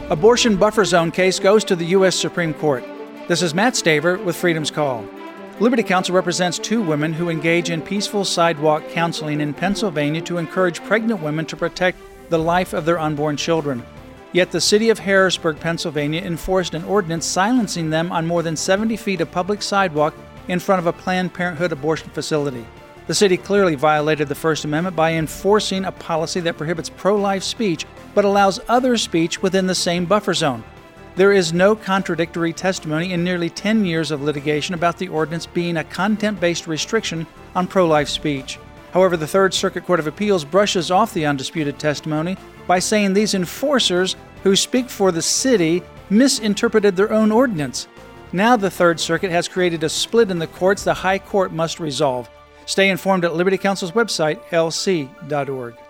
Abortion buffer zone case goes to the U.S. Supreme Court. This is Matt Staver with Freedom's Call. Liberty Counsel represents two women who engage in peaceful sidewalk counseling in Pennsylvania to encourage pregnant women to protect the life of their unborn children. Yet the city of Harrisburg, Pennsylvania enforced an ordinance silencing them on more than 70 feet of public sidewalk in front of a Planned Parenthood abortion facility. The city clearly violated the First Amendment by enforcing a policy that prohibits pro-life speech but allows other speech within the same buffer zone. There is no contradictory testimony in nearly 10 years of litigation about the ordinance being a content-based restriction on pro-life speech. However, the Third Circuit Court of Appeals brushes off the undisputed testimony by saying these enforcers who speak for the city misinterpreted their own ordinance. Now the Third Circuit has created a split in the courts the High Court must resolve. Stay informed at Liberty Counsel's website, lc.org.